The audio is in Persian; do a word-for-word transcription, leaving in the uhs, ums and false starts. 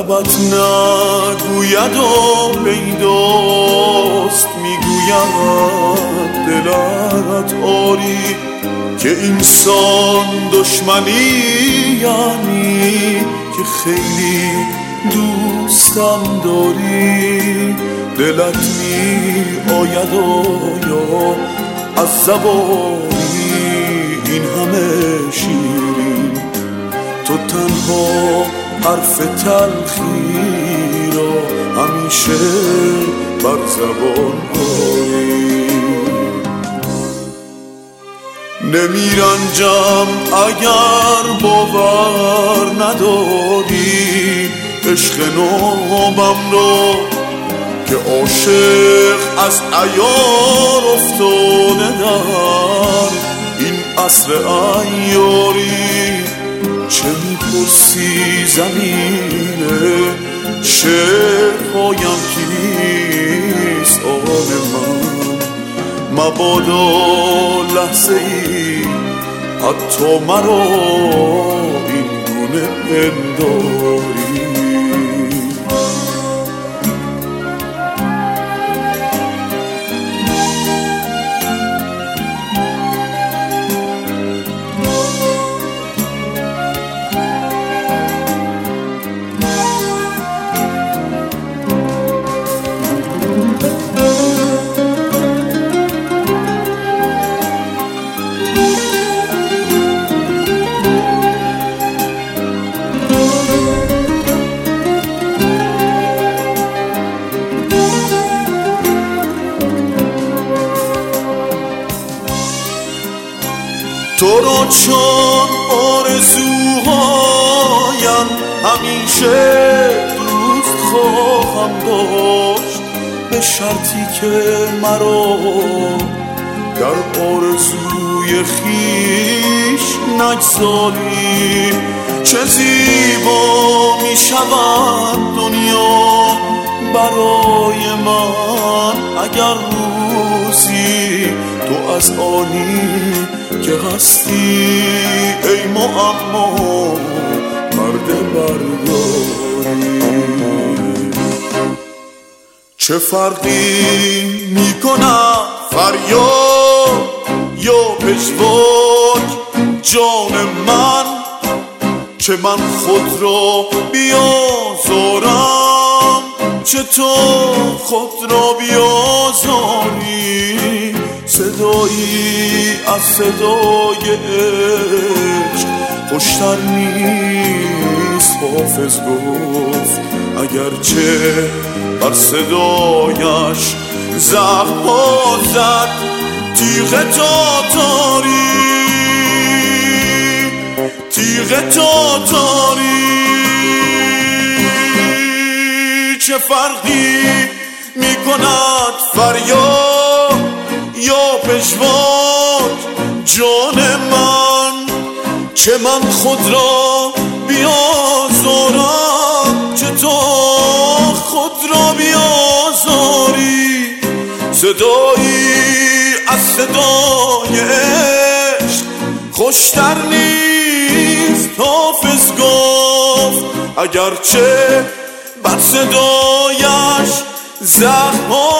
لبت نگوید و پیداست میگوید دلت آری که اینسان دشمنی یعنی که خیلی دوستم داری. دلت می آید و یا از زبانی این همه شیرین تو تنها حرف تلخی را همیشه بر زبان آری. نمیرنجم اگر باور نداری عشق نوبم رو که عاشق از عیار افتاده در این عصر عیاری. چه میپرسی زمینه شعرهایم کیست آن من مبادا لحظه ای حتی مرا این گونه پنداری. تو را چون آرزوهایم همیشه دوست خواهم داشت به شرطی که مرا در آرزوی خیش نگذاری. چه زیبا می شود دنیا برای من اگر روزی تو از آنی که هستی ای معما مرد برداری. چه فرقی میکنه فریاد یا پژواک جان من چه من خود را بیازارم چه تو خود را بیازاری. صدایی از صدای عشق خوشتر نیست حافظ گفت اگرچه بر صدایش زخم‌ها زد تیغ تاتاری تیغ تاتاری. چه فرقی میکند فریاد یا پژواک جان من چه من خود را بیازارم چه تو خود را بیازاری. صدایی از صدای عشق خوشتر نیست حافظ گفت اگرچه بر صدایش زخم